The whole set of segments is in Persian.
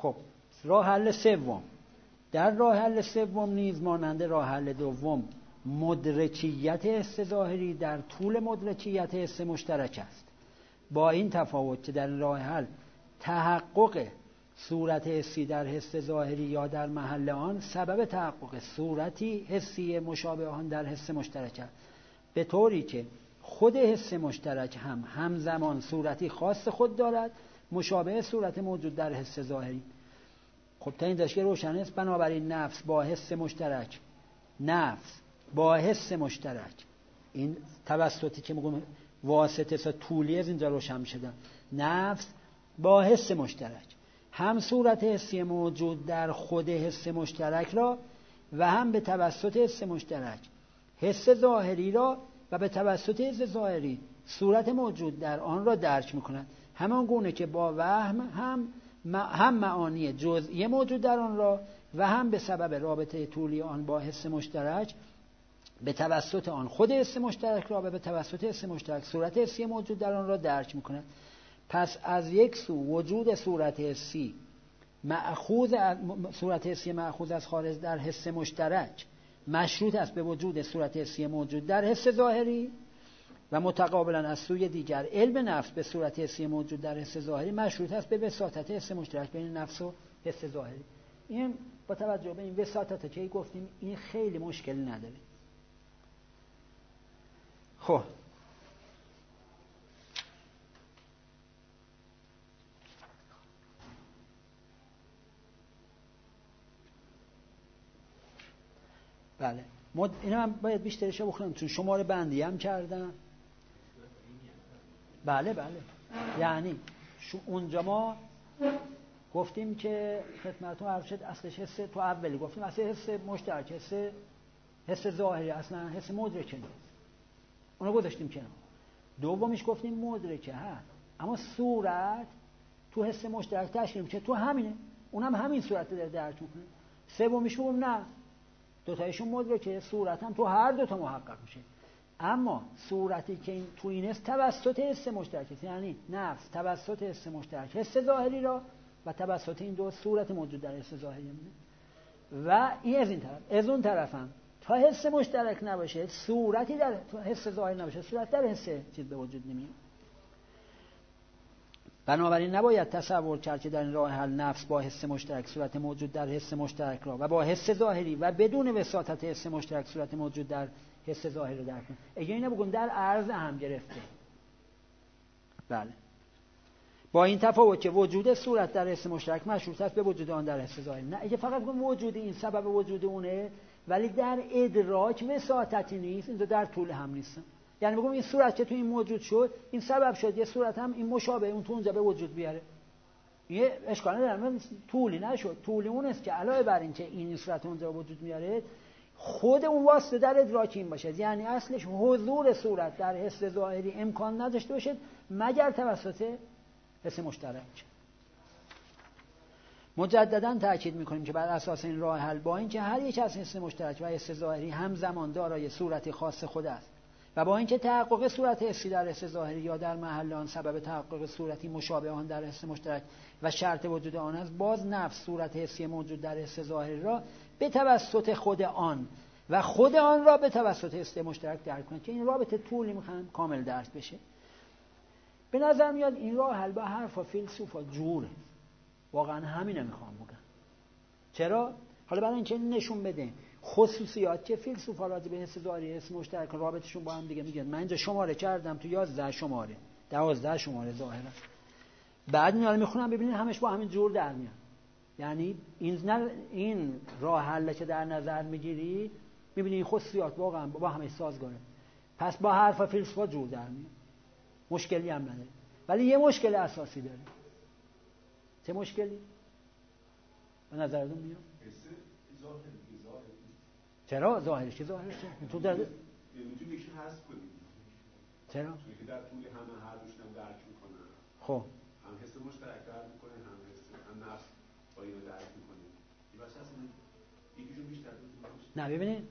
خب راه حل سوم، در راه حل سوم نیز مانند راه حل دوم مدرکیت حس ظاهری در طول مدرکیت حس مشترک است، با این تفاوت که در راه حل تحقق صورت حسی در حس ظاهری یا در محل آن سبب تحقق صورتی حسی مشابه آن در حس مشترک است، به طوری که خود حس مشترک هم همزمان صورتی خاص خود دارد مشابه صورت موجود در حس ظاهری. خب تا این داشته روشن است. بنابراین نفس با حس مشترک، نفس با حس مشترک، این توسطی که میگم واسطه سا طولی از اینجا روشن شده، نفس با حس مشترک هم صورت حسی موجود در خود حس مشترک را و هم به توسط حس مشترک حس ظاهری را و به توسط حس ظاهری صورت موجود در آن را درک می‌کند، همان گونه که با وهم هم معانی جزئی موجود در آن را و هم به سبب رابطه طولی آن با حس مشترک به توسط آن خود حس مشترک را و به توسط حس مشترک صورت حسی موجود در آن را درک می‌کند. پس از یک سو وجود صورت حسی مأخوذ از خارج در حس مشترک مشروط است به وجود صورت حسی موجود در حس ظاهری و متقابلا از سوی دیگر علم نفس به صورت حسی موجود در حس ظاهری مشروط است به وساطت حس مشترک بین نفس و حس ظاهری. این با توجه به این وساطت که گفتیم این خیلی مشکلی نداره. خب بله اینا هم باید بیشترش رو بخونم چون شماره بندی هم کردم. بله یعنی اونجا ما گفتیم که خدمتتون عرض شد اصلش حس، تو اولی گفتیم اصل حس مشترک، حس ظاهری اصلا حس مدرکه نیست، اونو گذاشتیم کنار. دومیش گفتیم مدرکه هست اما صورت تو حس مشترک تشکیل میشه، تو همینه، اونم همین صورت داره درک میکنه. سومیش گفتیم نه، دوتایشون مدرکه، صورت هم تو هر دوتا محقق میشه، اما صورتی که این تو این است توسط حس مشترک است، یعنی نفس توسط حس مشترک حس ظاهری را و توسط این دو صورت موجود در حس ظاهری میده و این از این طرف. از اون طرف هم تا حس مشترک نباشه، صورتی در حس ظاهری نباشه، صورت در حس چیز به وجود نمیاد. بنابراین نباید تصور کرد که در این راه حل نفس با حس مشترک صورت موجود در حس مشترک را و با حس ظاهری و بدون وساطت حس مشترک صورت موجود در حس ظاهری را درک کنه. اگه اینو بگم در عرض هم گرفته. بله. با این تفاوت که وجود صورت در حس مشترک مشروط است به وجود آن در حس ظاهری. نه اگه فقط بگم وجود این سبب وجود اونه ولی در ادراک وساطتی نیست، اینجا در طول هم نیست. یعنی بگم این صورت که تو این موجود شد این سبب شد یه صورت هم این مشابه اون تو اونجا به وجود بیاره، یه اشکال نداره، طولی نشد. طولی اون است که علاوه بر این که این صورت اونجا وجود میاره خود اون واسطه در ادراک این باشه، یعنی اصلش حضور صورت در حس ظاهری امکان نداشته باشه مگر توسط حس مشترک. مجددا تاکید میکنیم که بر اساس این راه حل با اینکه هر یک از حس مشترک و حس ظاهری همزمان دارای صورتی خاص خود است و با اینکه تحقق صورت حسی در حس ظاهری یا در محل آن سبب تحقق صورتی مشابه آن در حس مشترک و شرط وجود آن است، باز نفس صورت حسی موجود در حس ظاهری را به توسط خود آن و خود آن را به توسط حس مشترک درک کنند که این رابطه طولی میخوام کامل درک بشه. به نظر میاد این راه حل با حرف فیلسوفا جوره، واقعا همینه میخوام بگم. چرا؟ حالا برای اینکه نشون بده خصوصیات که فیلسوفا راجع به حس ظاهری حس مشترک رابطشون با هم دیگه میگن. من اینجا شماره کردم تو 11 شماره 12 شماره ظاهرا، بعد میاد میخونم ببینید همش با همین جور در میاد. یعنی این راه حل که در نظر میگیری میبینی این خصوصیات واقعا با همش سازگاره، پس با حرف فیلسوفا جور در میاد، مشکلی هم نداره. ولی یه مشکل اساسی داره. چه مشکلی؟ به نظرتون میاد؟ چرا ظاهرش که ظاهرش تو در میتونی میشه حذف کنی. چرا؟ چون که در طول همه هر دوشتن درک میکنن. خب هم حس مشترک درک میکنه، هم نفس با اینو درک میکنه. این واسه اصلا یکیشون بیشتر نه ببینید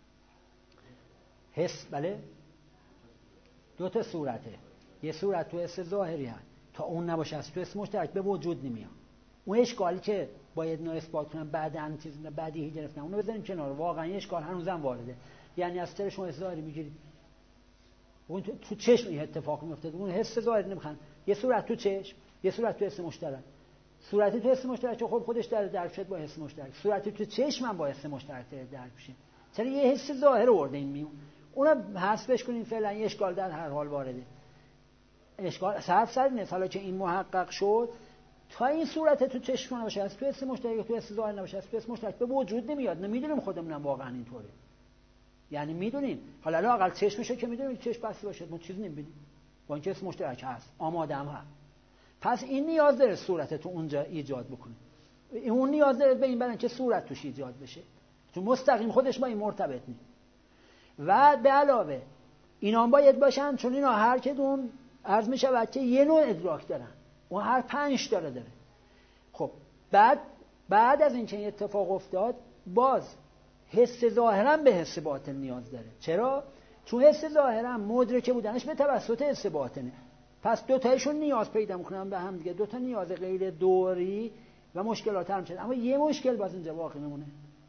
حس بله دو تا صورته. یه صورت تو حس ظاهری هست، تا اون نباشه از تو حس مشترک به وجود نمیاد. اون اشکالی که باید اینو اثبات کنم بعداً بدیهی گرفتم اونو بذاریم کنار. واقعا اشکال هنوزم وارده. یعنی از طرف شما ظاهری میگیرید اون تو چشم این اتفاق میفته، اون حس ظاهری نمیخوان. یه صورت تو چشم، یه صورت تو حس مشترک. صورتی تو حس مشترک خب خودش در درک شد با حس مشترک، صورتی تو چشم هم با حس مشترک درک میشه. چرا یه حس ظاهر آورده این میون، اونم حذفش کنین. فعلا یه اشکال در هر حال وارده. اشکال 100% نیست. حالا که این محقق شد تا این صورت تو چشم نباشه، از تو حس مشترک تو حس ظاهر نباشه، از تو حس مشترک به وجود نمیاد. نمیدونیم خودمونم واقعا اینطوره. یعنی میدونیم حالا لااقل چشمشو که میدونیم چشم بسته باشه ما چیزی نمیبینیم، با اینکه اسم مشترک هست آماده هم هست. پس این نیاز داره صورت تو اونجا ایجاد بکنه، اون نیاز داره به این برای که صورت توش ایجاد بشه، چون مستقیم خودش با این مرتبط نیست. و به علاوه اینا باید باشن چون اینا هر کدوم عرض میشود که یه نوع ادراک دارن، اون هر 5 تا داره. خب بعد از این که این اتفاق افتاد باز حس ظاهرا به حس باطن نیاز داره. چرا؟ چون حس ظاهرا مدرکه بودنش به توسط حس باطنه. پس دو تایشون نیاز پیدا میکنن به هم دیگه، دو تا نیاز غیر دوری و مشکلات هم شد. اما یه مشکل باز اینجا باقی میمونه.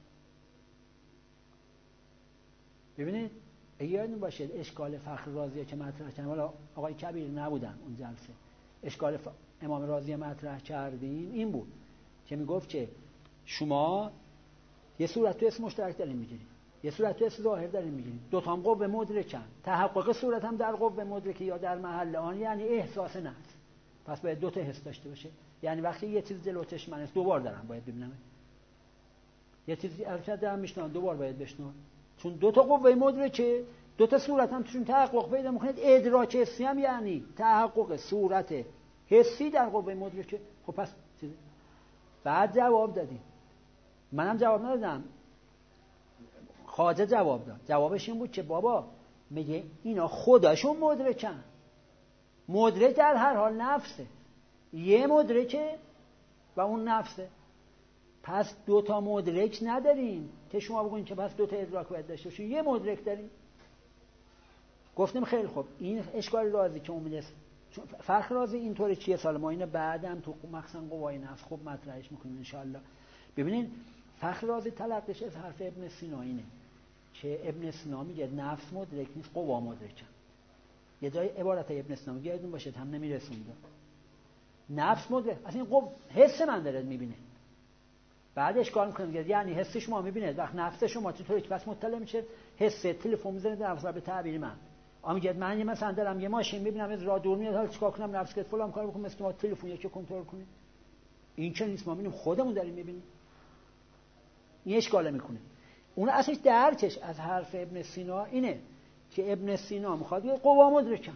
ببینید یادتون باشه اشکال فخر رازی که مطرح کردیم، حالا آقای کبیر نبودن اون جلسه، اشکال امام رازی مطرح کردیم این بود که میگفت که شما یه صورت تو اسم مشترک دارین میگیرید، یه صورت تو اسم ظاهر دارین میگیرید، دو تا هم قوه مدرکن. تحقق صورت هم در قوه مدرکه یا در محل آن یعنی احساس نفس. پس باید دو تا حس داشته باشه. یعنی وقتی یه چیز جلو چشم من است دوبار دارم باید ببینم، یه چیزی البته دارم میشنم دوبار باید بشنوم، چون دو تا قوه مدرکه، دو تا صورت هم توشون تحقق پیدا میکنه. ادراک حسی هم یعنی تحقق صورت حسی در قوه مدرکه. خب پس چیزی بعد جواب دادیم، منم جواب ندادم، خواجه جواب داد. جوابش این بود که بابا میگه اینا خودشون مدرکن، مدرک در هر حال نفسه، یه مدرکه و اون نفسه. پس دو تا مدرک نداریم که شما بگوین که پس دو تا ادراک باید داشته باشیم، یه مدرک داریم. گفتیم خیلی خوب این اشکال رازی که اومده فخر رازی اینطوری چیه سال ما اینو بعدم تو مخصوصا قوای نفس خوب مطرحش میکنیم ان شاء الله. ببینید فخر رازی تلقیش از حرف ابن سینا اینه که ابن سینا میگه نفس مدرک نیست، قوا مدرکن. یه جای عبارت ابن سینا میگه یادتون باشه هم نمیرسونده نفس مدرک، اصلا این حس من داره میبینه. بعد اشکال میکنه میگه یعنی حس شما میبینه، وقت نفس شما چطوری که پس مطلع میشه حس تلفن میزنه در نفس به تعبیر من. میگه من مثلا دارم یه ماشین میبینم از راه دور میاد، حالا چیکار کنم؟ نفس که فلان کارو بکنم مثل ما تلفن یکی کنترل کنیم. این چه نیست، ما میبینیم خودمون داریم میبینیم. این اشکال میکنه. اون اصلش درکش از حرف ابن سینا اینه که ابن سینا میخواد یه قوا مدرکه.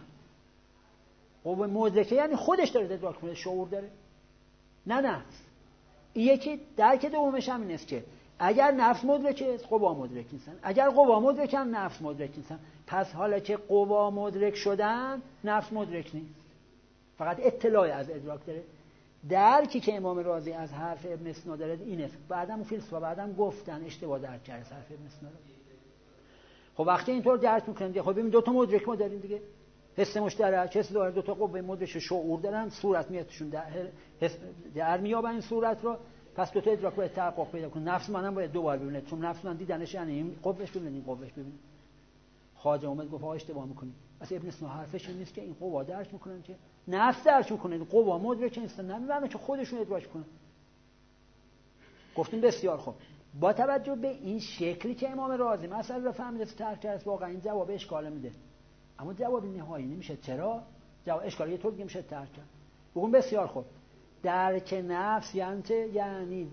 قوا مدرکه یعنی خودش داره ادراک کنه، شعور داره، نه نفس. این یکی درک دومش هم اینه که اگر نفس مدرکه قوا مدرک نیستن، اگر قوا مدرکن نفس مدرک نیستن. پس حالا که قوا مدرک شدن نفس مدرک نیست، فقط اطلاع از ادراک داره. درکی که امام رازی از حرف ابن سینا داره اینه. بعدم فیلسوفا بعدم گفتن اشتباه درک کرده حرف ابن سینا رو. خب وقتی اینطور درک میکنیم خب ببین دو تا مدرک ما داریم دیگه، حس مشترک، حس داره، دو تا قوه مدرک شعور دارن، صورت میادشون در میابن این صورت رو. پس دو تا ادراک باید تحقق پیدا کنه. نفس منم باید دو بار ببینه، چون نفس من دیدنش یعنی این قوهش ببینه این قوهش ببینه. خواجه اومد گفت آقا اشتباه میکنید. اصلا ابن سینا حرفش این نیست که این قوا درک میکنن، که نفس درک میکنه، قوا مدرک نیستن، نمیدونن که خودشون ادراک کنن. گفتیم بسیار خوب. با توجه به این شکلی که امام رازی مسئله رو فهمیده ترک کرد، واقعا این جواب اشکال میده، اما جواب نهایی نمیشه. چرا؟ جواب اشکال یه طور دیگه میشه ترک کرد. بگم بسیار خوب. درک نفس یعنی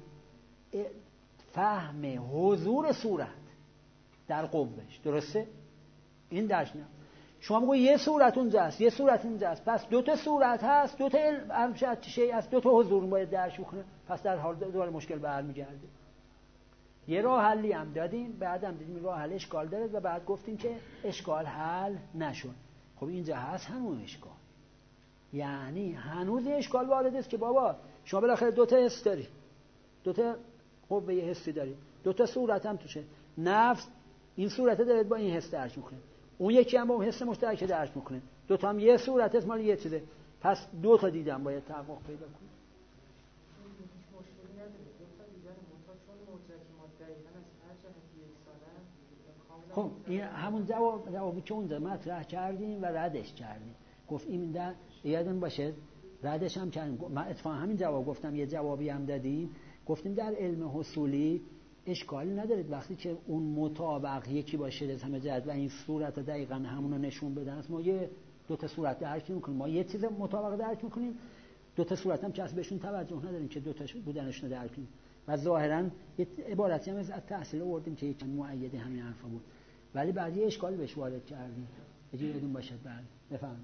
فهم حضور صورت در قوهش، درسته؟ این درک نه. شما میگوی یه صورت اونجاست، یه صورت اینجاست، پس دو تا صورت هست، دو تا ارشد شیء از دو تا حضور باید درک بکنه. پس در حال دوباره مشکل برمیگرده. یه راه حلی هم دادیم، بعدم دیدیم راه حل اشکال داره و بعد گفتیم که اشکال حل نشد. خب اینجا هست همون اشکال، یعنی هنوز اشکال وارد است که بابا شما بالاخره دو تا حس داری، دو تا قوه حسی داری، دو تا صورت هم توشه. نفس این صورت داره با این حس درک میکنه، اون یکی هم با اون حس مشترک درک میکنه، دو تا هم یه صورت است مال یه چیزه. پس دو تا دیدم باید تحقق پیدا کنه. چون مدرک ما دقیقاً از هر جهتی یکسانه خب این همون جوابی که اونجا مطرح کردیم و ردش کردیم. گفتیم در یادتون باشه ردش هم کردیم. من اتفاقا همین جواب گفتم، یه جوابی هم دادیم. گفتیم در علم حصولی اشکالی ندارید وقتی که اون مطابق یکی باشه از همه جهت و این صورت دقیقاً همون رو نشون بدن. ما یه دو تا صورت درک می‌کنیم، ما یه چیز مطابق درک می‌کنیم، دو تا صورت هم کسی بهشون توجه نداریم که دو تاش بودنشون رو درک کنیم. و ظاهراً یه عبارتی هم از تحصیل آوردیم که یک مؤید همین حرفا بود، ولی بعد یه اشکالی بهش وارد کردیم. اگه بدون باشه بعد بفهم.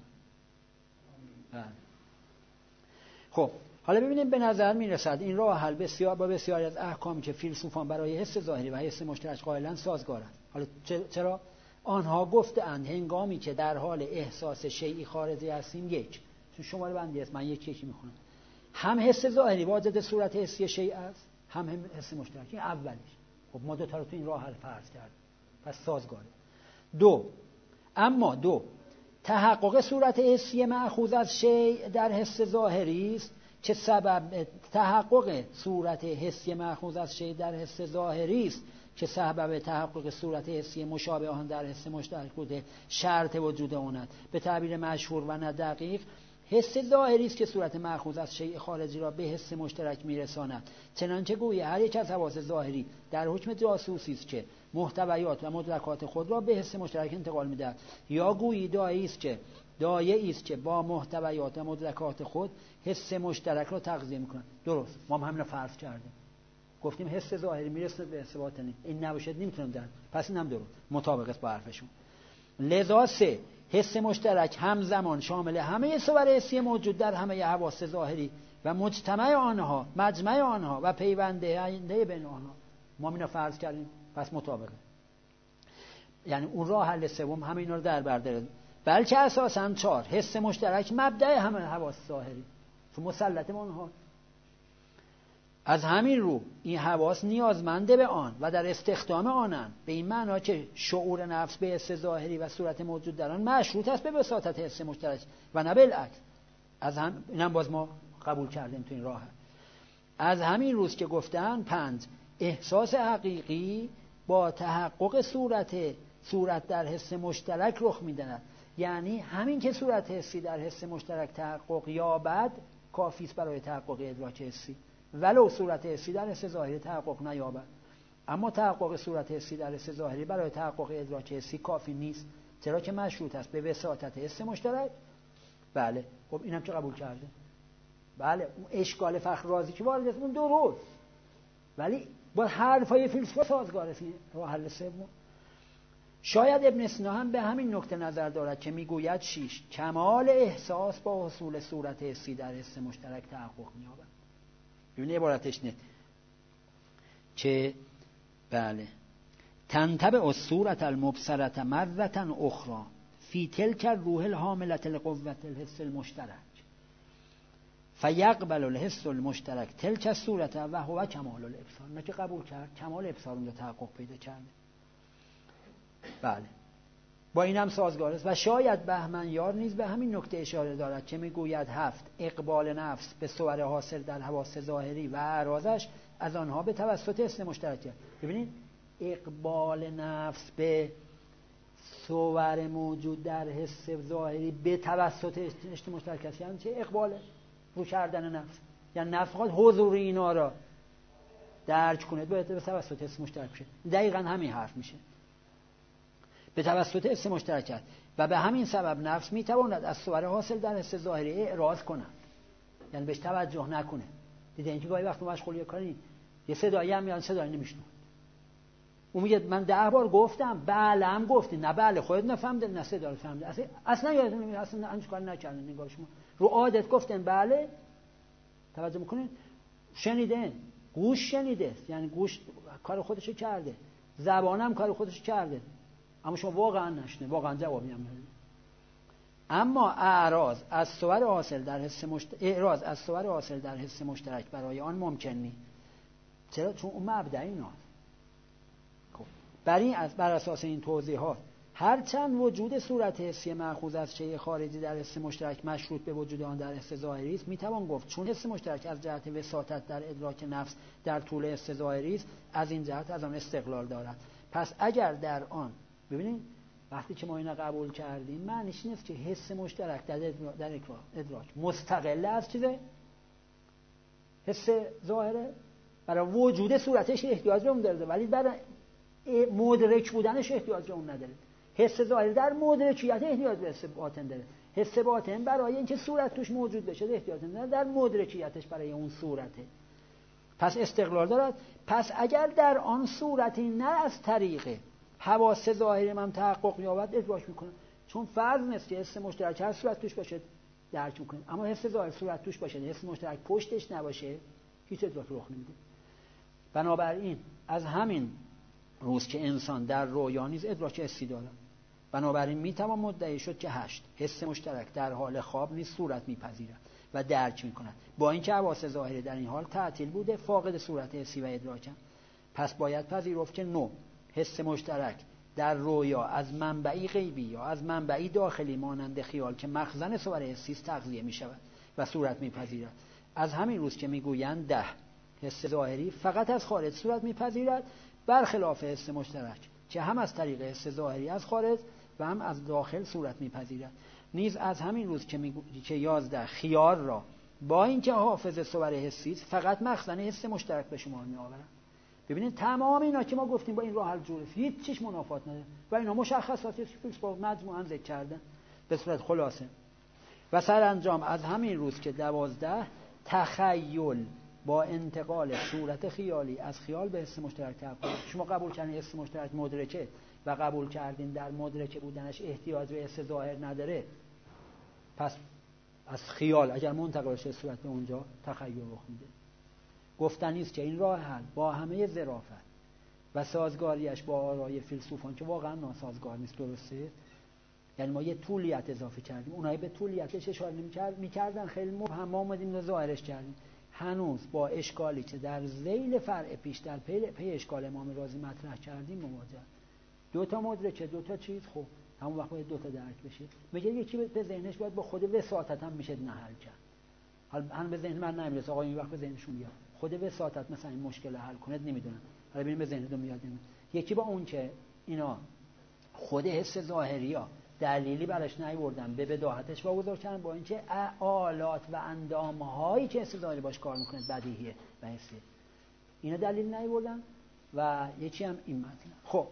خب حالا ببینیم به نظر میرسد این راه حل بسیاری از احکامی که فیلسوفان برای حس ظاهری و حس مشترک قائلند سازگارند. حالا چرا؟ آنها گفتند هنگامی که در حال احساس شیئی خارجی هستیم، یک شماره بندی است، من یکی میخونم، هم حس ظاهری واجد صورت حسی شیء است، هم حس مشترک. این اولیش. خب ما دو تا رو تو این راه حل فرض کردیم، پس سازگاره. اما دو تحقق صورت حسی مأخوذ از شیء در حس ظاهری است که سبب تحقق صورت حسی مأخوذ از شیء در حس ظاهری است که سبب تحقق صورت حسی مشابه آن در حس مشترک بوده، شرط وجود آن. به تعبیر مشهور و نه دقیق، حس ظاهری است که صورت مأخوذ از شیء خارجی را به حس مشترک میرساند. چنانچه گویی هر یک از حواس ظاهری در حکم جاسوسی است که محتویات و مدرکات خود را به حس مشترک انتقال می‌دهد، یا گویی دایه‌ای است که با محتویات و مدرکات خود حس مشترک را تغذیه می‌کند. درست، ما هم همین رو فرض کردیم. گفتیم حس ظاهری میرسه به حس باطنی، این نباشد نمیتونم در، پس اینم درست مطابق است با حرفشون. لذا سه حس مشترک همزمان شامل همه صور حسی موجود در همه حواس ظاهری و مجتمع آنها و پیونده بین آنها. ما اینو فرض کردیم، پس مطابقه. یعنی اون راه حل سوم همه اینا رو در بر داره، بلکه اساساً 4 حس مشترک مبدأ همه حواس ظاهری تو مسلط آنها. از همین رو این حواس نیازمنده به آن و در استخدام آنند، به این معنا که شعور نفس به حس ظاهری و صورت موجود در آن مشروط است به وساطت حس مشترک و نه بالعکس. اینم باز ما قبول کردیم تو این راه. از همین روز که گفتن 5 احساس حقیقی با تحقق صورت در حس مشترک رخ می‌دهد. یعنی همین که صورت حسی در حس مشترک تحقق یابد کافی است برای تحقق ادراک حسی، ولو صورت حسی در حس ظاهری تحقق نیابد. اما تحقق صورت حسی در حس ظاهری برای تحقق ادراک حسی کافی نیست، چرا که مشروط است به وساطت حس مشترک. بله خب اینم که قبول کرده. بله اون اشکال فخر رازی که وارد است اون درست، ولی با حرفای فیلسوف سازگار است راه حل سوم. شاید ابن سینا هم به همین نکته نظر دارد که میگوید 6 کمال احساس با حصول صورت حسی در حس مشترک تحقق می‌یابد. این عبارتش نه که بله تنتبع الصورة المبصرة مرة اخرى فی تلک الروح الحاملة لقوة الحس المشترک فیقبل الحس المشترک تلک الصورة و هو کمال الابصار. نه که قبول کرد کمال ابصار اونجا تحقق پیدا کرده. بله با این هم سازگار است. و شاید بهمنیار نیز به همین نکته اشاره دارد که میگوید 7 اقبال نفس به صور حاصل در حواس ظاهری و اعراضش از آنها به توسط حس مشترک. ببینید اقبال نفس به صور موجود در حس ظاهری به توسط حس مشترک است. یعنی چه؟ اقباله رو کردن نفس، یعنی نفس خواهد حضور اینا را درک کنه به توسط حس مشترک بشه. دقیقاً همین حرف میشه، به توسط حس مشترک است. و به همین سبب نفس میتواند از صور حاصل در حس ظاهری اعراض کند، یعنی بهش توجه نکنه. دیدین اینکه گاهی وقت مشغول کاری یه صدایی هم میاد صدایی نمیشنوه، اون میگه من 10 بار گفتم بله هم گفتی، نه بله خودت نفهمیدی، نه صدا رو فهمیدی، اصلا یادتون نمیاد، اصلا هیچ کاری نکردین، نگاه شما رو عادت گفتن بله توجه میکنین، شنیدن گوش شنیده، یعنی گوش کار خودشو کرده، زبانم کار خودشو کرده، اما شما واقعا نشنه، واقعا جوابی هم ندید. اما اعراض از صور حاصل در حس مشترک برای آن ممکن نیست. چرا؟ چون اون مبدأ ایناست. خب بر اساس این توضیحات هرچند وجود صورت حسی مأخوذ از شیء خارجی در حس مشترک مشروط به وجود آن در حس ظاهری است، میتوان گفت چون حس مشترک از جهت وساطت در ادراک نفس در طول حس ظاهری است، از این جهت از آن استقلال دارد. پس اگر در آن، ببینید وقتی که ما اینا قبول کردیم معنیش نیست که حس مشترک در ادراک مستقل از چیزه حس ظاهره، برای وجود صورتش احتیاج به اون داره، ولی برای مدرک بودنش احتیاج به اون نداره. حس ظاهری در مدرکیت احتیاج به حس باطن داره. حس باطن برای اینکه صورت توش موجود بشه احتیاج نداره، در مدرکیتش برای اون صورته. پس استقلال دارد. پس اگر در آن صورتی نه از طریق حواس ظاهری من تحقق یابد ادراک میکنه، چون فرض نیست که حس مشترک هر صورت توش باشه درک میکنه، اما حس ظاهر صورت توش باشه حس مشترک پشتش نباشه هیچ ادراک رخ نمیده. بنابراین از همین روز که انسان در رویا نیز ادراک حسی دارد، بنابراین میتوان مدعی شد که 8 حس مشترک در حال خواب نیز صورت میپذیرد و درک میکند، با اینکه حواس ظاهری در این حال تعطیل بوده فاقد صورت حسی و ادراکند. پس باید پذیرفت که 9 حس مشترک در رویا از منبعی غیبی یا از منبعی داخلی مانند خیال که مخزن صور حسی است تغذیه میشود و صورت میپذیرد. از همین روز که میگویند 10 حس ظاهری فقط از خارج صورت میپذیرد، برخلاف حس مشترک که هم از طریق حس ظاهری از خارج و هم از داخل صورت میپذیرد. نیز از همین روز که 11 خیال را با اینکه حافظ صور حسی است فقط مخزن حس مشترک به شمار میآورد. ببینید تمام اینا که ما گفتیم با این راه حل جوره، هیچ چیز منافات نداره و اینا مشخصاتی است که فیلسوفا مجموعاً ذکر کردن به صورت خلاصه. و سرانجام از همین روز که 12 تخیل با انتقال صورت خیالی از خیال به حس مشترک تحقق. شما قبول کردین حس مشترک مدرکه و قبول کردین در مدرکه بودنش احتیاج به حس ظاهر نداره، پس از خیال اگر منتقل بشه صورت به اونجا تخیل رخ میده. گفتنی است که این راه حل با همه ظرافت و سازگاریش با آرای فیلسوفان که واقعا ناسازگار نیست، درسته؟ یعنی ما یه طولیت اضافه کردیم، اونایی به طولیتش اشاره می‌کردن خیلی مبهم، ما اومدیم ظاهرش کردیم. هنوز با اشکالی که در ذیل فرع پیش در پی اشکال امام رازی مطرح کردیم مواجه. 2 تا مدرکه 2 تا چیز، خب همون وقت باید 2 تا درک بشه. میگه یکی به ذهنش باید با خود وساطت هم میشه نحل کرد. حالا به ذهن من نمیرسه، آقا این وقت به ذهنشون میاد خود وساطت مثلا این مشکل حل کنه، نمیدونم، حالا ببینیم به ذهنتون میاد نمیاد. یکی با اون که اینا خود حس ظاهریا دلیلی براش نیاوردن به بداهتش واگذار کردن، با اینکه آلات و اندام‌هایی که حس ظاهری باش کار میکنه بدیهیه و حسیه، اینا دلیل نیاوردن. و یکی هم این مطلب. خب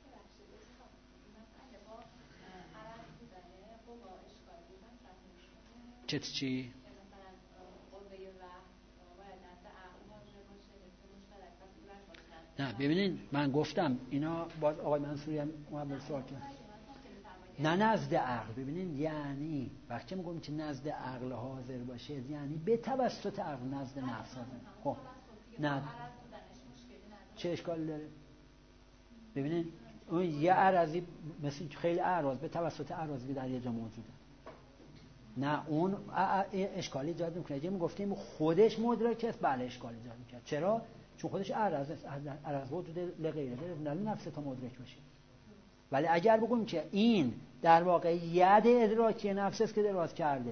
چی؟ نه ببینین من گفتم اینا باز آقای منصوری هم اومد سوال کرد. نه نزد عقل. ببینین یعنی وقتی میگم که نزد عقل حاضر باشه یعنی به توسط عقل نزد نفس حاضر. خب نه چه اشکال داره؟ ببینین اون یه عرضی مثل خیلی اعراض به توسط اعراضی در یه جا موجوده، نه اون اشکالی ایجاد نمیکنه. اگه میگفتیم خودش مدرکه است، بله اشکال ایجاد میکنه. چرا؟ چون خودش عرض است، عرض وجود لغیره داره، نه نفس تا مدرک بشه. ولی اگر بگم که این در واقع ید ادراکی نفس است که دراز کرده،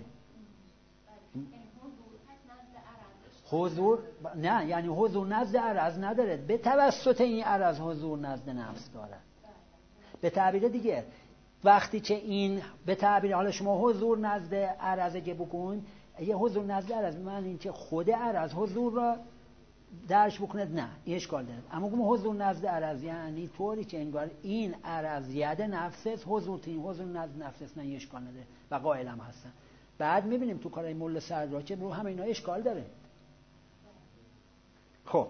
حضور نه، یعنی حضور نزد عرض نداره، به توسط این عرض حضور نزد نفس داره. به تعبیر دیگه وقتی که این به تعبیر حالا شما حضور نزد عرض که بکن، یه حضور نزد عرض من این که خود عرض حضور را درش بکنه، نه این اشکال داره. اما گفتم حضور نزد عرض یعنی طوری که انگار این عرض ید نفس است، حضور تو این حضور نزد نفس است، نه این اشکال نداره و قائل هم هستن. بعد میبینیم تو کارهای مول سردار که رو همه اینا اشکال داره. خب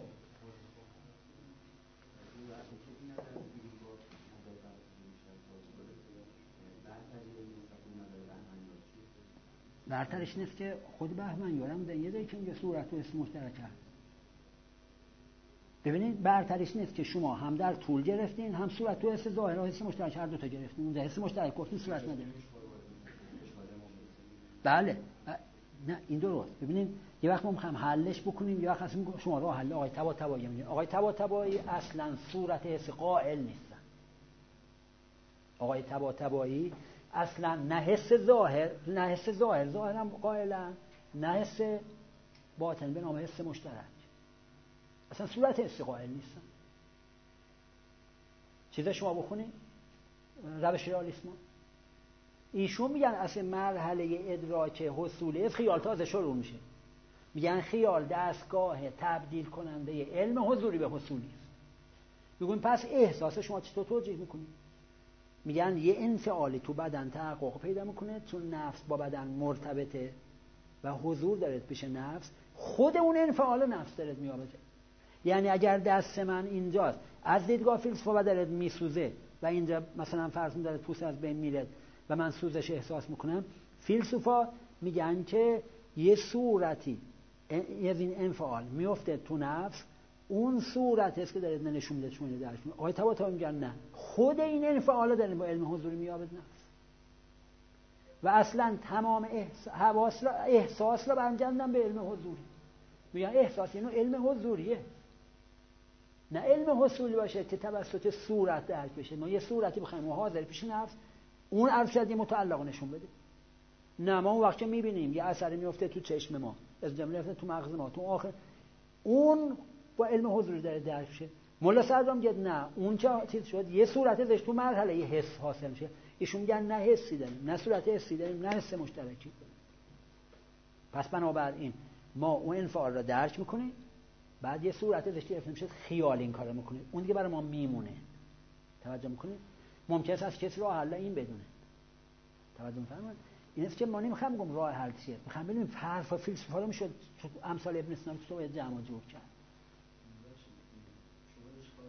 برترش نیست که خود بهمن یارم در یه جایی که اینجا صورت و اسم مشترک هست. ببینید برترش نیست که شما هم در طول گرفتین هم صورت و اسم ظاهر و اسم مشترک هر دو تا گرفتین. اونجا اسم مشترک گفتین صورت نداره. بله نه این درست. ببینید یه وقت ما می‌خوایم حلش بکنیم، یه وقت اصلا شما راه حل آقای طباطبایی میگن. آقای طباطبایی اصلا صورت حس قائل نیستن. آقای طباطبایی اصلا نه حس ظاهرم قائلن، نه حس باطن به نام حس مشترک، اصلا صورت حس قائل نیستن. چیزا شما بخونید روش رئالیسم، ایشون میگن اصلا مرحله ادراک حصولی خیال تازه شروع میشه. میگن خیال دستگاه تبدیل کننده علم حضوری به حصولی است. میگن پس احساس شما چطور توجیه میکنید؟ میگن یه انفعالی تو بدن تحقق پیدا میکنه، چون نفس با بدن مرتبطه و حضور داره پیش نفس، خود اون انفعال نفس داره میابه. یعنی اگر دست من اینجاست از دیدگاه فیلسوفا داره میسوزه و اینجا مثلا فرض داره پوست از بین میره و من سوزش احساس میکنم، فیلسوفا میگن که یه صورتی از این انفعال میفته تو نفس، اون صورت است که داره نشون میده شما درک میکنه. آقای طباطبایی میگن نه، خود این انفعال داره با علم حضوری میابد نفس و اصلا تمام احساس را برگردوندن به علم حضوری. میگن احساس اینو علم حضوریه، نه علم حصولی باشه که توسط صورت درک بشه. ما یه صورتی بخوایم حاضر پیش نفس، اون ارشدی متعلق نشون بده. نه ما اون وقت که میبینیم یه اثری میفته تو چشم ما، از جمله میفته تو مغز ما، تو آخر اون با علم حضوری داره درک شه. مولا صدرا میگه نه، اون چه چیز شد یه صورت ازش تو مرحله یه حس حاصل میشه. ایشون میگن نه حسی داریم، نه صورت حسی داریم، نه حس مشترکی. پس بنابراین ما اون انفعال را درک میکنیم، بعد یه صورت ازش گرفته میشه، خیال این کارو میکنه، اون دیگه برای ما میمونه. توجه میکنید؟ ممکنه است کسی راه حل این بدونه. توجه میفرمایید؟ این است که ما نمیخوام بگم راه حل چیه، میخوام ببینیم حرف فیلسوفا رو میشه امثال ابن سینا تو باید جمع جور کرد. شما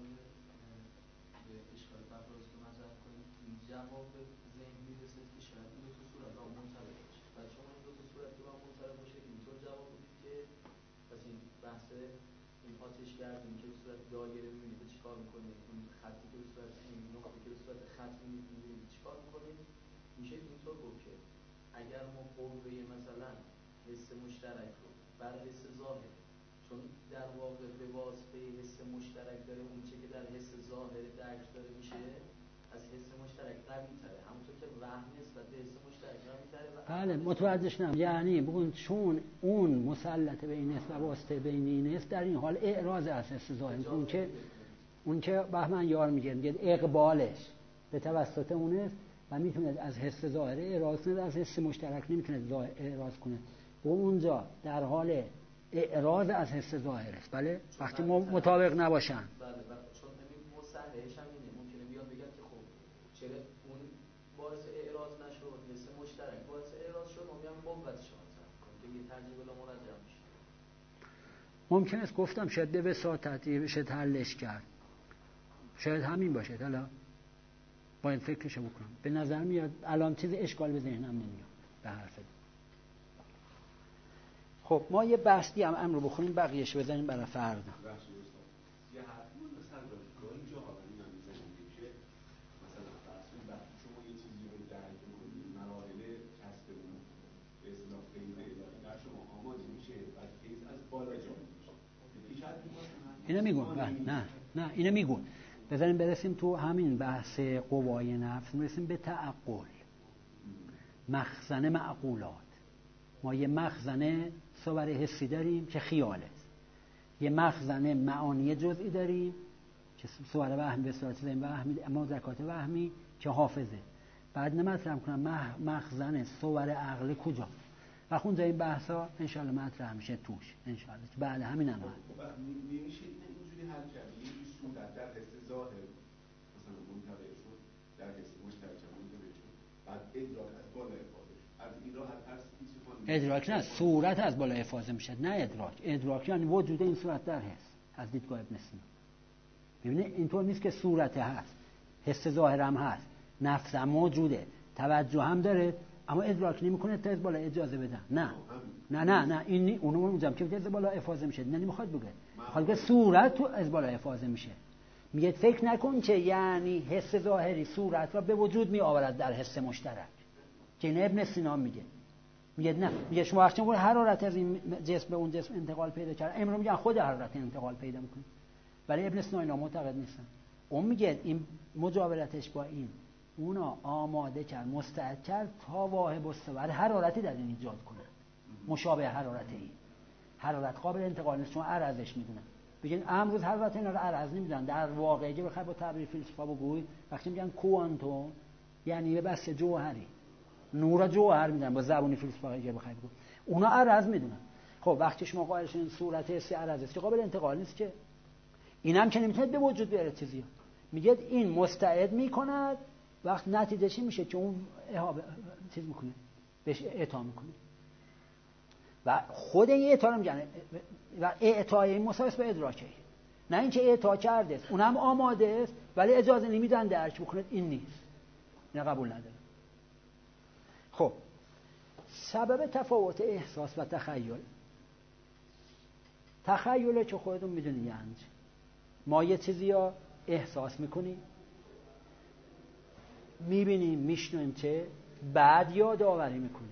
اشکال قبل که مطرح کنید جواب ذهنی میرسید که شاید این دو تا صورت با منطبق باشه. بعد شما این دو تا صورت با منطبق باشه اینطور جواب بدید که پس این بحث این آتشگردی که به صورت دایره می‌بینید چیکار می‌کنید، اون خطی که به صورت این نقطه که به صورت خط می‌بینید چیکار می‌کنید؟ میشه اینطور گفت که اگر ما قوه مثلا حس مشترک رو بر حس ظاهر، چون در واقع به واسطه حس مشترک داره اون چه که در حس ظاهر درک داره میشه از حس مشترک قوی‌تره، همونطور که وهم نسبت به حس مشترک قوی‌تره. بله متوجه شدم. یعنی بگون چون اون مسلط به این است و واسطه بین این است، در این حال اعراض از حس ظاهر، اون که بهمن یار میگه اقبالش به توسط اون است و میتونه از حس ظاهر اعراض کنه، از حس مشترک نمیتونه اعراض کنه و اونجا در حال اعراض از حس ظاهر است. بله وقتی مطابق نباشن. بله چون همین مصححش هم اینه، ممکنه بیان بگن که خب چرا اون باعث اعراض نشد، حس مشترک باعث اعراض شد، ما میام قوت شما که یه ترجیح بلا مرجع میشه. ممکن است گفتم شاید به وساطتی بشه حلش کرد، شاید همین باشه. حالا باید فکرشو بکنم. به نظر میاد الان چیز اشکال به ذهنم نمیاد به حرف. خب ما یه بحثی هم امر بخونیم بقیه‌اش بزنیم برای فردا. یه حرفی مثلا گاهی جا آدمی نمی‌زنه که مثلا فرض وقتی شما یه چیزی رو درک می‌کنید مراحل کسب اون به اصطلاح فیض الهی در شما آماده میشه و فیض از بالا جا میشه. اینو میگم نه اینو میگم بذاریم برسیم تو همین بحث قوای نفس، برسیم به تعقل، مخزن معقولات. ما یه مخزن صور حسی داریم که خیال است، یه مخزن معانی جزئی داریم که صور وهم به صورت ذهن وهمی، مدرکات وهمی که حافظه. بعد نمطرح کنم مخزن صور عقل کجا و اونجا این بحثا انشالله مطرح میشه توش انشالله بعد همین هم نمیشه اینجوری حل کرد. یه صورت در حس ظاهر مثلا منطبق شد، در حس مشترک منطبق شد، بعد ادراک از بالا افاضه شد. از این راه هر ادراک نه، صورت از بالا افاضه میشه، نه ادراک یعنی وجود این صورت در حس از دیدگاه ابن سینا. ببینید اینطور نیست که صورت هست، حس ظاهر هم هست، نفس هم موجوده، توجه هم داره، اما ادراک نمیکنه تا از بالا اجازه بدن. نه این اونو میگم که از بالا افاضه میشه. نه نمیخواد بگه، میخواد که صورت تو از بالا افاضه میشه. میگه فکر نکن که یعنی حس ظاهری صورت را به وجود می آورد در حس مشترک، که ابن سینا میگه نه، میگه شما وقتی میگه حرارت از این جسم به اون جسم انتقال پیدا کرد، امروز میگن خود حرارت انتقال پیدا میکنه، ولی ابن سینا اینا معتقد نیستن. اون میگه این مجاورتش با این اونا آماده کرد، مستعد کرد تا واهب الصور حرارتی در این ایجاد کنن، مشابه حرارتی. حرارت قابل انتقال نیست، چون عرضش میدونن. بگین امروز حرارت اینا رو عرض نمیدونن. در واقع اگه بخوای با تعبیر فیلسوفا بگوی، وقتی میگن کوانتوم یعنی به بس جوهری، نور جوهر میدونن با زبانی فیلسوفا اگه بخوای بگو، اونا عرض میدونن. خب وقتی شما قائل شدین صورت حسی عرض است که قابل انتقال نیست، که اینم که نمیتونه به وجود بیاره چیزی، میگه این مستعد میکند، وقت نتیجه چی میشه که اون چیز میکنه، بهش اعطا میکنه و خود این اعطا رو میگن و اعطای این مساوی است با ادراکه، نه اینکه اعطا کرده است اونم آماده است ولی اجازه نمیدن درک بکنه، این نیست، نه قبول نداره. خب سبب تفاوت احساس و تخیله که خودتون میدونید، یعنی ما یه چیزی رو احساس میکنیم، میبینیم، میشنویم، چه بعد یادآوری میکنیم.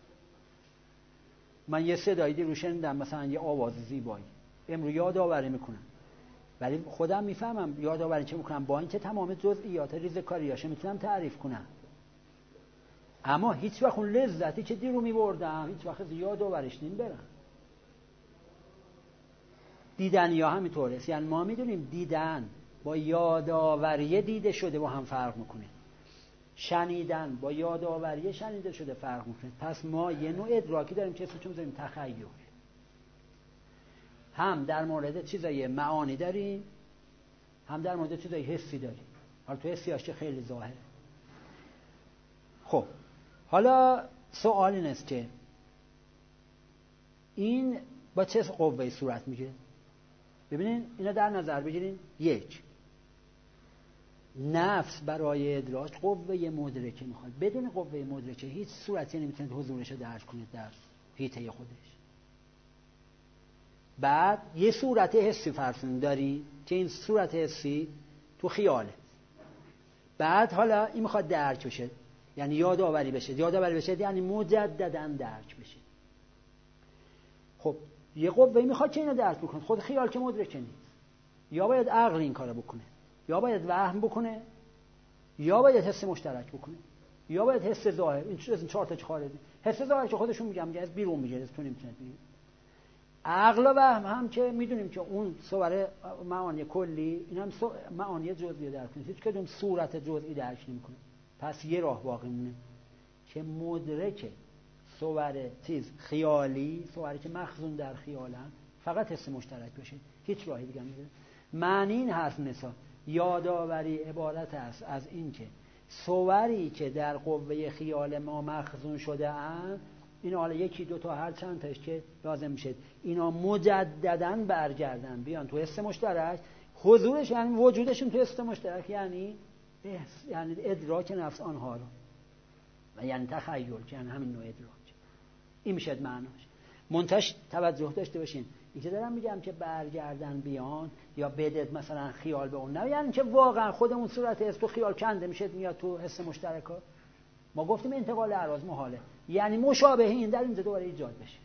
من یه صدایی دیرو شنیدم، مثلا یه آواز زیبایی، امروز یادآوری میکنم، ولی خودم میفهمم یادآوری چه میکنم، با اینکه تمام جزئیات ریزکاریاشو میتونم تعریف کنم، اما هیچ وقت اون لذتی که دیرو میبردم هیچ وقت یادآوریش نمیبرم. دیدنی ها همینطوره، یعنی ما میدونیم دیدن با یادآوری دیده شده با هم فرق میکنه، شنیدن با یادآوری شنیده شده فرق میکنه. پس ما یه نوع ادراکی داریم که اسمش رو میذاریم تخیل. هم در مورد چیزای معانی داریم، هم در مورد چیزای حسی داریم. حالا تو حسیاش که خیلی ظاهره. خب حالا سوال این است که این با چه قوه‌ای صورت میگیره؟ ببینین اینا در نظر بگیرین. یک، نفس برای ادراک قوه مدرکه میخواد. بدون قوه مدرکه هیچ صورتی نمیتونید حضورش رو درک کنید در حیطه خودش. بعد یه صورت حسی فرضون داری که این صورت حسی تو خیاله. بعد حالا این میخواد درک بشه، یعنی یادآوری بشه. یادآوری بشه یعنی مجددا درک بشه. خب یه قوه میخواد که اینو درک بکنه، خود خیال که مدرکه نیست. یا باید عقل این کارو بکنه، یا باید وهم بکنه، یا باید حس مشترک بکنه، یا باید حس ظاهر. این چهار تا خارجی. حس ظاهر که خودشون میگم از بیرون میگه، از تو نمیتونه بیرون. عقل و وهم هم که میدونیم که اون صور معانی کلی، این هم معانی جزئی درک کنه، هیچ کدوم صورت جزئی درک نمیکنه. پس یه راه باقی مونه که مدرک صور چیز خیالی، صوری که مخزون در خیالن، فقط حس مشترک بشه، هیچ راهی دیگه نداره. معنی این حرف نسا یادآوری عبارت است از این که صوری که در قوه خیال ما مخزون شده اند، این حالا یکی دو تا هر چند تاش که لازم میشه، اینا مجدداً برگردن بیان تو حس مشترک. حضورش یعنی وجودشون تو حس مشترک، یعنی ادراک نفس آنها رو، و یعنی تخیل، یعنی همین نوع ادراک. این میشه معناش. منتش توجه داشته باشین، این که دارم میگم که برگردن بیان یا بدت مثلا خیال به اون، نه یعنی که واقعا خودمون صورت حس تو خیال کنده میشه میاد تو حس مشترکا. ما گفتیم انتقال اعراض محاله، یعنی مشابه این در اینجا دوباره ایجاد بشه.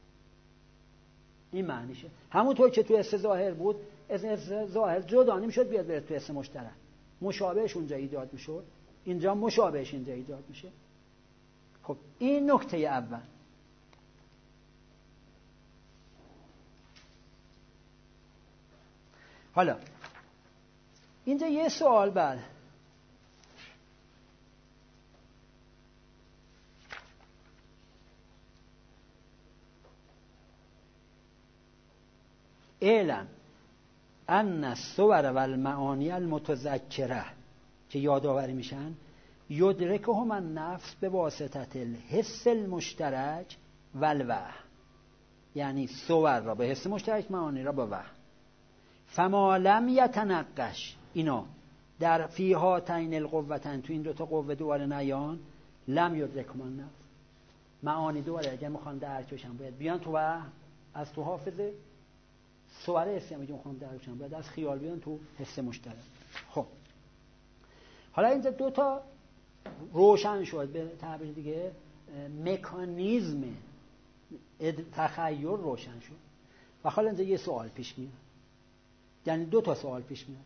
این معنیشه. همونطور که تو حس ظاهر بود، حس ظاهر جدا نمیشد بیاد بره تو حس مشترک، مشابهش اونجا ایجاد میشه، اینجا مشابهش اینجا ایجاد میشه. خب این نکته اول. حالا اینجا یه سوال بله. اعلم ان الصور و المعانی المتذکره که یادآوری میشن، یدرکهم النفس به واسطه الحس المشترک و الوهم، یعنی صور را به حس مشترک، معانی را به وهم. فما لم یتنقش، اینا در فی هاتین القوتین، تو این دوتا قوه دوباره نیان، لم یدرکهم النفس، معانی دوباره اگه میخوان درک بشن باید بیان تو وهم، از تو حافظه. صور حسی هم اگه میخوان درک بشن باید از خیال بیان تو حس مشترک. خب حالا اینجا دوتا روشن شد، به تعبیر دیگه مکانیزم تخیل روشن شد. و حالا اینجا یه سوال پیش میاد، یعنی دو تا سوال پیش میاد.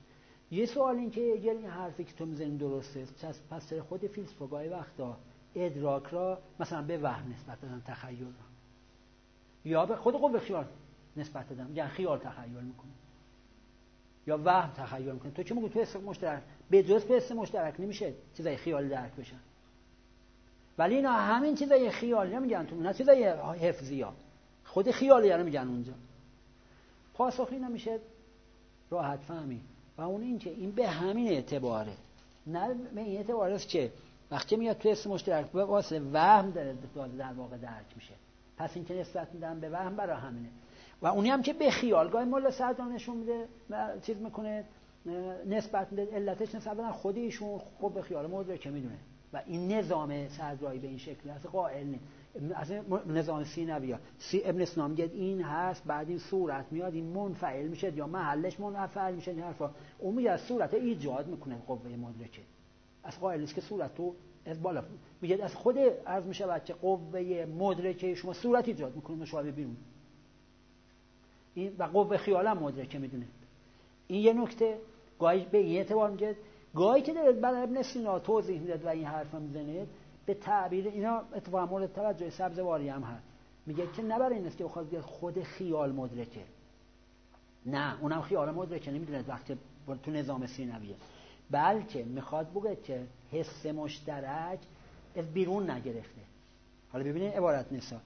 یه سوال این که اگر این حرفی که تو میزنی درسته، پس خود فیلسوفا گاهی وقتا ادراک را مثلا به وهم نسبت دادن، تخیل را، یا به خود قوه خیال نسبت دادن، یعنی خیال تخیل میکنه یا وهم تخیل میکنه. تو چه میگی تو حس مشترک به جز تو حس مشترک نمیشه چیزای خیال درک بشن، ولی اینا همین چیزای خیالی نمیگن تو، نه چیزای حفظی ها، خود خیالی ها نمیگن اونجا. پاسخی نمیشه راحت فهمی و اون این که این به همین اعتباره، نه به این اعتبار است که وقتی میاد تو حس مشترک به واسه وهم داره در واقع درک میشه، پس این که نسبت میدن به وهم برای همینه. و اونی هم که به خیال گاهی مولا سعدان نشون میده چیز میکنه نسبت میده، علتش نسبت بدن خود ایشون خب به خیال مدرکه میدونه و این نظام سعدرایی به این شکلی هست قائل نیست. از نظام سینوی‌ها ابن سینا میگه این هست، بعد این صورت میاد این منفعل میشه یا محلش منفعل میشه، این حرفا اون میگه صورت ایجاد میکنه قوه مدرکه، از قائل نیست که صورت تو از بالا میگه از خود عرض میشه بچه قوه مدرکه شما صورت ایجاد میکنه مشابه بیرون، این و قوه خیال هم مدرکه میدونه. این یه نکته گاهی به این اعتبار میگه، گاهی که داره برای ابن سینا توضیح میداد و این حرفا میزنه به تعبیر اینا اتفاقا مورد توجه سبزواری هم هست، میگه که نه برای این است که بخواد بگه خود خیال مدرکه، نه اونم خیال مدرکه نمیدونه وقتی تو نظام سینویه، بلکه میخواد بگه که حس مشترک از بیرون نگرفته. حالا ببینید عبارت نسا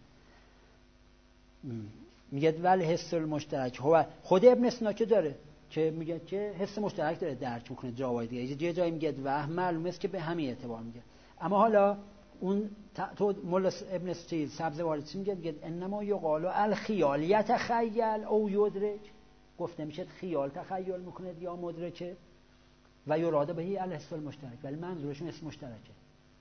میگه ول حس المشترک هو، خود ابن سینا که داره که میگه که حس مشترک داره درک میکنه جاهای دیگه، یه جایی میگه وهم، معلومه است که به همین اعتبار میگه. اما حالا اون تو مولا ابن سبزواری چی میگه انما یقال الخیال یتخیل او یدرک، گفته میشه خیال تخیل میکنه یا مدرکه و یراده بهی الحس المشترک، ولی منظورشون اسم مشترکه.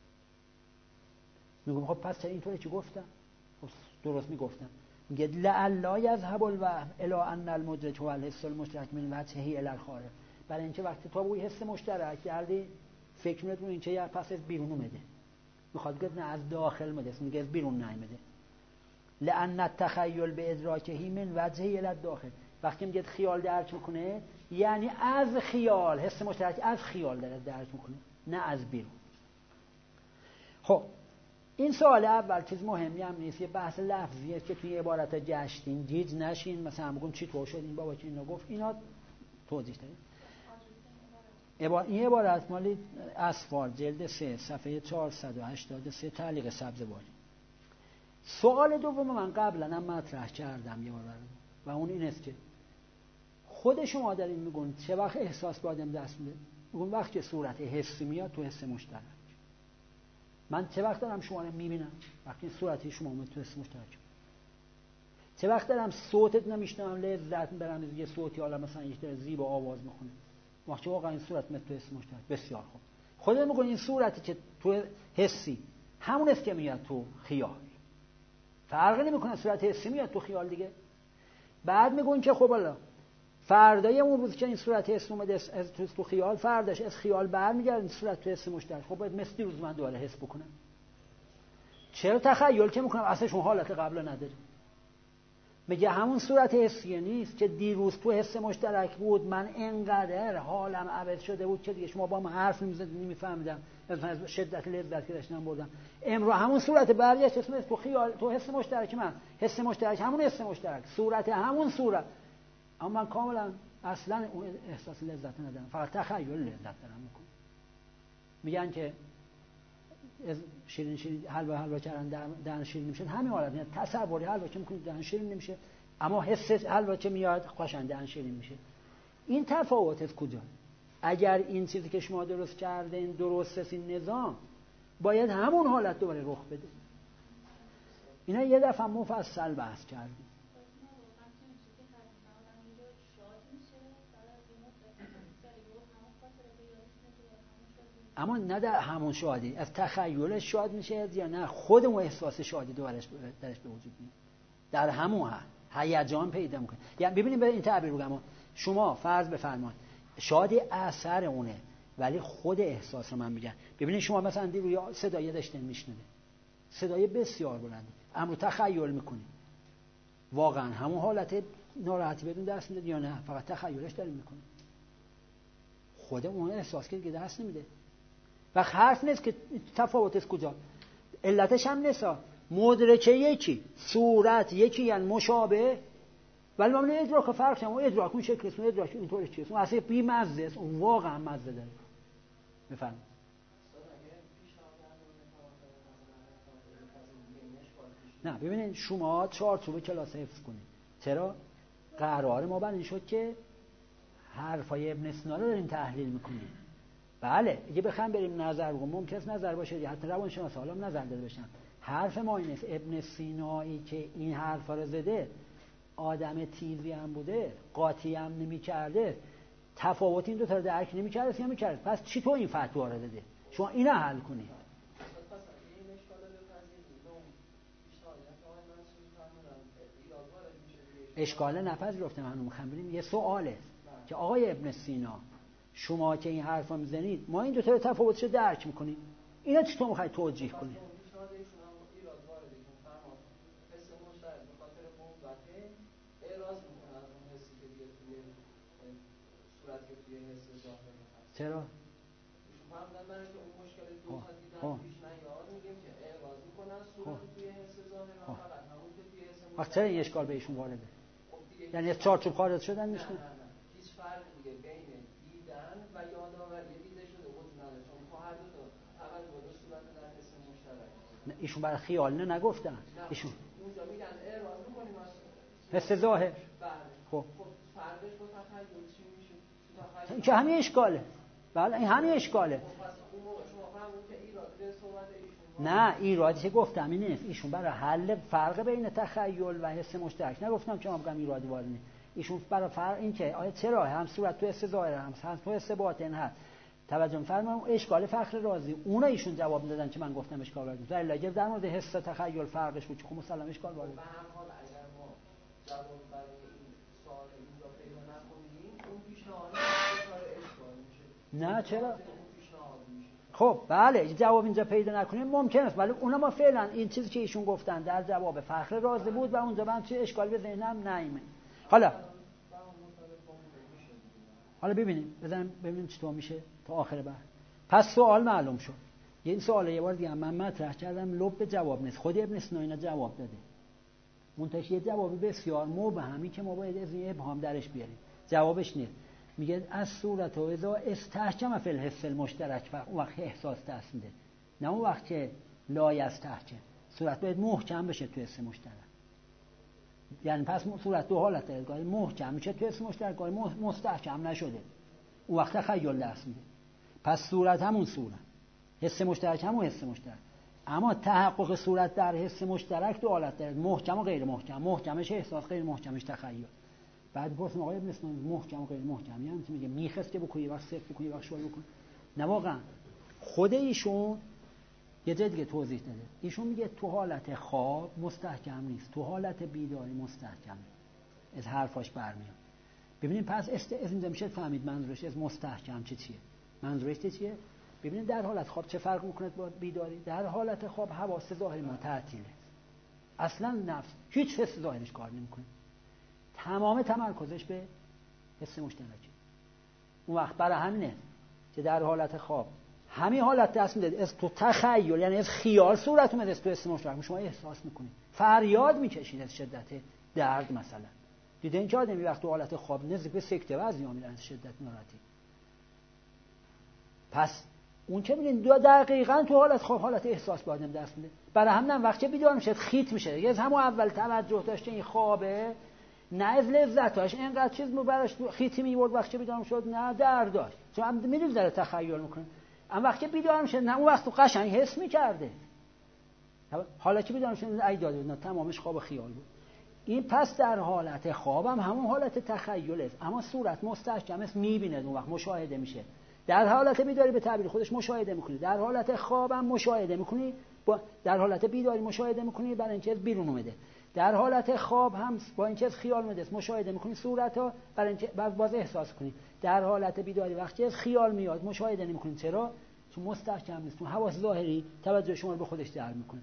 میگم خب پس اینطوری چی گفتم؟ خب درست میگفتم. میگه لعلا یذهب الوهم الی ان المدرک هو الحس المشترک من وجهه الی الخارج، برای اینکه وقتی تو بوی حس مشترک کردی فکر می‌کنی این چه پس از بیرون اومده، میخواد بگه نه از داخل اومده، میگه از بیرون نیامده. لأن التخیل بادراکه من وجهه الی الداخل، وقتی میگه خیال درک میکنه یعنی از خیال، حس مشترک از خیال داره درک میکنه نه از بیرون. خب این سوال اول چیز مهمی هم نیست، یه بحث لفظیه که توی عبارت گشتین گیج نشین، مثلا بگم چی طور شد این بابا که اینو گفت، اینا توضیح داریم. این عبارت مالی اسفار جلد 3 صفحه 483 تعلیق سبزواری. سوال دوم من قبلا هم مطرح کردم یه بار و اون این است که خود شما دارین میگن چه وقت احساس با آدم دست میده؟ میگن وقتی که صورت حسی میاد تو حس مشترک. من چه وقت دارم شما رو میبینم؟ وقتی صورتی شما اومد تو حس مشترک. چه وقت دارم صوتت نمیشنم لذت میبرم از یه صوتی، حالا مثلا یک داره زیبا آواز میخونه، وقتی واقعا این صورت میاد تو حس مشترک. بسیار خوب. خودت میگن این صورتی که تو حسی همون است که میاد تو خیال، فرقی نمیکنه صورت حسی میاد تو خیال دیگه. بعد میگن که خب حالا فردای اون روز که این صورت حس اومده از تو خیال، فرداش از خیال برمیگرده این صورت تو حس مشترک. خب باید مثل روز من دوباره حس بکنم. چرا تخیل که میکنم اصلا شما حالت قبلا نداری؟ میگه همون صورت حسی نیست که دیروز تو حس مشترک بود، من انقدر حالم عوض شده بود که دیگه شما با من حرف نمیزدید نمیفهمیدم، از شدت لذت که داشتم بردم. امروز همون صورت برگشت اسمش تو خیال، تو حس مشترک، من حس مشترک همون حس مشترک، صورت همون صورت، اما من کاملا اصلا اون احساس لذت ندارم، فقط تخیل لذت دارم میکنم. میگن که شیرین حلوا کردن دهن شیرین نمیشه، همین حالت میاد. تصوری حلوا که میکنید دهن شیرین نمیشه، اما حس حلوا که میاد خوشنده دهن شیرین میشه. این تفاوت از کجا؟ اگر این چیزی که شما درست کردین درست است، این نظام باید همون حالت دوباره رخ بده. اینا یه دفعه مفصل بحث کردیم. اما نه در همون شادی، از تخیلش شاد میشه یا نه خود اون احساس شادی درش به وجود میاد، در همون هیجان پیدا میکنه. یعنی ببینید به این تعبیر بگم، شما فرض بفرمایید شادی اثر اونه ولی خود احساس رو من میگم. ببینید شما مثلا روی صدای داشتین میشنوید، صدای بسیار بلنده، اما تخیل میکنید واقعا همون حالت ناراحتی بدون دست میاد یا نه فقط تخیلش دارین میکنید. خود اون احساس که دیگه دست نمیده و حرف نیست که تفاوتش کجا. علتش هم نیست. مدرکه یکی، صورت یکی، یعنی مشابه، ولی ما ادراک فرق کنیم. اون ادراک اون شکل است، اون ادراک اینطوری چیست، اون اصلا بی مزه است، اون واقعا مزه داره. بفرمایید. نه ببینید شما چارچوب کلاس حفظ کنید. چرا؟ قرار ما بر این شد که حرفای ابن سینا رو داریم تحلیل میکنیم. بله اگه بخوام بریم نظر بگم ممکن است نظر باشه، یا حتی روانشناسا حالا نظر داده باشن. حرف ما اینه ابن سینایی که این حرفا رو زده آدم تیزی هم بوده، قاطی هم نمی‌کرده، تفاوت این دو تا رو درک نمی‌کرده یا می‌کرده. پس چی تو این فتوا رو داده؟ شما اینو حل کنید. اشکال نپذیرفته. من میخوام ببینیم یه سواله که آقای ابن سینا شما که این حرفا میزنید ما این دو تا تفاوتش رو درک میکنیم، اینا چطور میخواید توجیه کنید؟ چرا؟ وقت چرا این اشکال به ایشون وارده؟ یعنی از چارچوب خارج شدن نیست؟ هیچ فرق دیگه بین دیدن و یادآوری دیده شده وجود نداره، چون تو هر دو تا توجه به صورت در حس مشترک. ایشون برای خیال نه نگفتن. ایشون اونجا میگن اعراض می‌کنیم حس ظاهر. بله. خب فرقش با تخیل چی میشه؟ این که همین اشکاله. بله این همین اشکاله. نه ایرادی که گفتم این نیست. ایشون برای حل فرق بین تخیل و حس مشترک نگفتم که ما بگم ایرادی وارد نیست. ایشون برای فرق این که آیا چرا هم صورت تو حس ظاهر هم تو حس باطن هست توجه فرمایید. اشکال فخر رازی اونا ایشون جواب دادن که من گفتم اشکال وارد نیست. ولی اگه در مورد حس تخیل فرقش بود خب مسلما اشکال وارد. به هر حال اگر ما جواب برای این سوال اینجا پیدا نکنیم اون پیشنهاد دچار اشکال میشه. نه چرا؟ خب بله جواب اینجا پیدا نکنیم ممکن است، ولی اونا ما فعلا این چیزی که ایشون گفتن در جواب فخر رازی بود و اونجا من چه اشکال به ذهنم نیامد. حالا ببینیم چطور میشه تا آخر بحث. پس سوال معلوم شد. این سوال یه بار دیگه من مطرح کردم لب به جواب نیست. خود ابن سینا اینا جواب داده. منتهی یه جوابی بسیار مبهمی که ما باید از این ابهام درش بیاریم. جوابش نیست. میگه از صورت و اذا استحکم فی الحس المشترک اون وقت احساس دست میده، نه اون وقت که لا یستحکم. صورت باید محکم بشه تو حس مشترک. یعنی پس صورت دو حالت داره، گاهی محکم میشه تو حس مشترک، گاهی مستحکم نشده، اون وقت تخیل دست میده. پس صورت همون صورت، حس مشترک همون حس مشترک. اما تحقق صورت در حس مشترک دو حالت داره، محکم و غیر محکم. محکمش احساس، غیر محکمش تخیل. بعد پرسیم آقای ابن سینا محکم و غیر محکم یعنی چی؟ میگه میخست که بکنی وقت صفر بکنی وقت شوال بکنی. نه واقعا خود ایشون یه جای دیگه توضیح داده. ایشون میگه تو حالت خواب مستحکم نیست، تو حالت بیداری مستحکمه. از حرفاش برمیاد. ببینیم پس از اینجا میشه فهمید منظورش از مستحکم چیه. منظورش چیه؟ ببینید در حالت خواب چه فرق میکنه با بیداری. در حالت خواب حواس ظاهری ما تعطیله، اصلا نفس هیچ حس ظاهریش کار نمیکنه، تمام تمرکزش به حس مشترکه. اون وقت برای همینه که در حالت خواب همین حالت دست میده از تو تخیل، یعنی از خیال صورت اومده از تو حس مشترک شما احساس میکنید، فریاد میکشید از شدت درد مثلا. دیدین که آدمی وقت تو حالت خواب نزدیک به سکته وضعی میرن از شدت ناراحتی. پس اون که میگن دقیقاً تو حالت خواب حالت احساس به آدم دست میده. برای همین وقتی بیدار میشه خیت میشه، یه از همون اول توجه داشته این خوابه، نه از لذتاش اینقدر چیز براش خیتی میورد وقتی بیدار شد، نه درد داشت چون میدونید داره تخیل میکنه. اما وقتی بیدار میشه نه اون وقت تو قشنگ حس میکرده، حالا که بیدار میشه ای داده نه تمامش خواب خیال بود. این پس در حالت خوابم همون حالت تخیل است، اما صورت مستحکم است، میبینه اون وقت مشاهده میشه. در حالت بیداری به تعبیر خودش مشاهده میکنی، در حالت خوابم مشاهده میکنی، در حالت بیداری مشاهده میکنی برای اینکه از بیرون اومده، در حالت خواب هم با اینکه از خیال اومده مشاهده میکنی صورت‌ها برای اینکه باز احساس کنی. در حالت بیداری وقتی از خیال میاد مشاهده نمیکنی. چرا؟ چون مستحکم نیست، چون حواس ظاهری توجه شما رو به خودش جلب میکنه.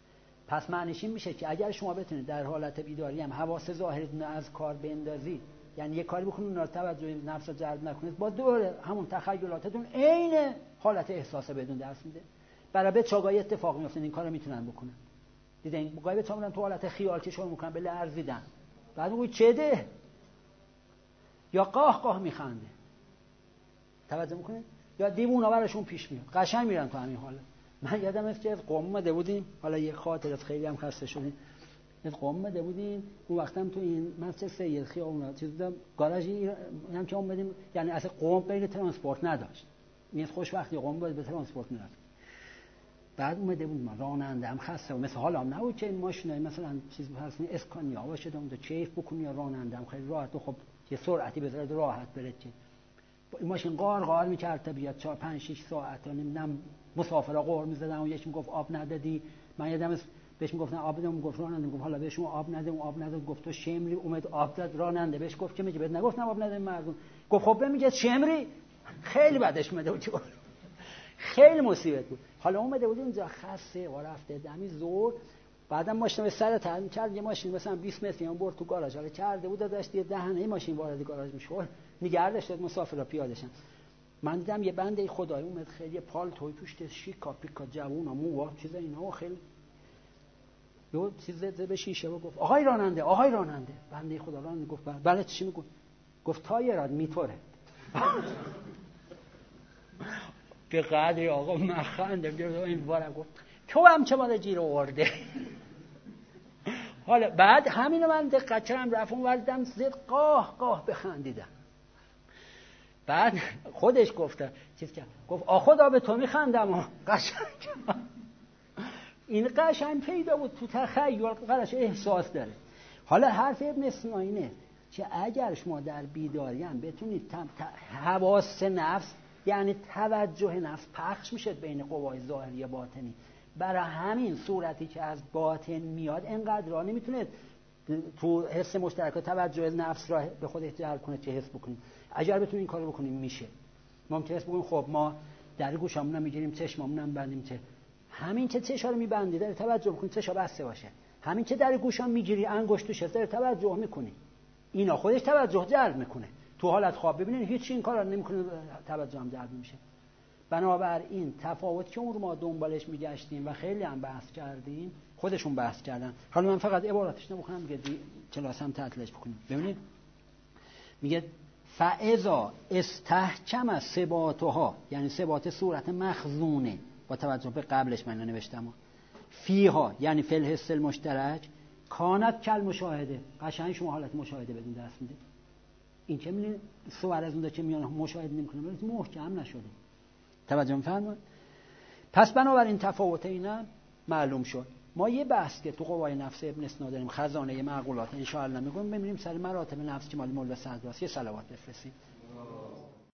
پس معنیش این میشه که اگر شما بتونید در حالت بیداری هم حواس ظاهریتون از کار بندازید یعنی یه کاری بکنید اونا توجه نفس رو جلب نکنید، با دور همون تخیلاتتون عین حالت احساس بدون درس میده. برای بچگاهی اتفاق میفته این کارو میتونن بکنن. دیدین موقعی بچه‌ها تو حالت خیال که شروع میکنن به لرزیدن، بعد میگه چه ده یا قاه قاه میخنده، توجه میکنید؟ یا دیوونه براشون پیش میاد، قشنگ میرن تو همین حاله. من یادم است که از قم اومده بودیم، حالا یه خاطره خیلی هم خسته شدیم، از قم اومده بودیم اون وقتم تو این مسجد سید خیابون چیز دیدم گاراژی هم که اومدیم، یعنی اصلا قم غیر ترانسپورت نداشت، این خوشبختی قم بود به ترانسپورت میرفت. بعد اومده بودیم راننده هم خسته و مثل حالام نبود که این ماشینای مثلا چیز هستن اسکانیا باشه دوم چیف بکنی، یا راننده هم خیلی راحت و خب یه سرعتی بذاره راحت بره که این ماشین قار میکرد تا بیاد 4 5 6 ساعت نمیدونم مسافرا قور میزدن و یکی میگفت آب ندادی، من یادم بهش میگفتن آب بدم، میگفت راننده میگفت حالا بهش آب ندادم، آب نداد، گفت تو شمری اومد آب داد، راننده بهش گفت که میگه بهت نگفتم آب ندادم مردم، گفت خب میگه شمری، خیلی بعدش اومده بود خیلی مصیبت بود. حالا اومده بود اونجا خسته و رفته دمی زور، بعدم ماشین به سر ترمیم کرد، یه ماشین مثلا 20 متری اون برد تو گاراژ، حالا کرده بود داشت یه دهنه ماشین وارد گاراژ میشد، نگردش داد مسافرا پیادهشن. من دیدم یه بنده خدایی اومد خیلی پالتوی پوشته شیکا پیکا جوونا مو چیزا اینا خیلی یه چیز زده به شیشه و گفت آقای راننده، آقای راننده. بنده خدا راننده گفت بله چی میگه؟ گفت تایرات میتوره. به قدری آقا من خندم این بارم گفت تو هم چه مال جیر آورده. حالا بعد همینو من دقت کردم رفتم وردم زد قاه قاه بخندیدم. بعد خودش گفته چیز کرد، گفت خدا به تو میخندم قشنگ. این قشنگ پیدا بود تو تخیل قرش احساس داره. حالا حرف ابن سینا اینه که اگر شما در بیداری هم بتونید حواس نفس یعنی توجه نفس پخش میشه بین قوای ظاهری و باطنی، برای همین صورتی که از باطن میاد انقدر را نمیتونه تو حس مشترک توجه نفس را به خودش جلب کنه که حس بکنیم. اگر بتونیم این کارو بکنیم میشه. ممکنه حس بکنیم خب ما در گوشامون میگیریم چشممون هم بندیم که همین که چشا رو میبندی داره توجه بکنی چشا بسته باشه، همین که در گوشام میگیری انگشتش داره توجه میکنی، اینا خودش توجه جلب میکنه. تو حالت خواب ببینید هیچ این کارا نمیکنه توجه هم جلب میشه. بنابراین تفاوت که اون رو ما دنبالش میگشتیم و خیلی هم بحث کردیم خودشون بحث کردن. حالا من فقط عباراتش نمیخونم میگه کلاس هم تعطیلش بکنیم. ببینید میگه فاذا استحکم ثباتها، یعنی ثبات صورت مخزونه با توجه به قبلش من نوشتم، فیها یعنی فی الحس المشترک، کانت کل مشاهده، قشنگ شما حالت مشاهده بدون دست میده. این که میبینید صور از اون که میان مشاهده نمیکنه ولی محکم نشده. توجه می‌فرمایید؟ پس بنابراین تفاوت اینا معلوم شد. ما یه بحث که تو قوای نفس ابن سینا داریم، خزانه معقولات ان شاء الله میگم ببینیم سر مراتب نفس که مال مولا صدراست. یه صلوات بفرستیم.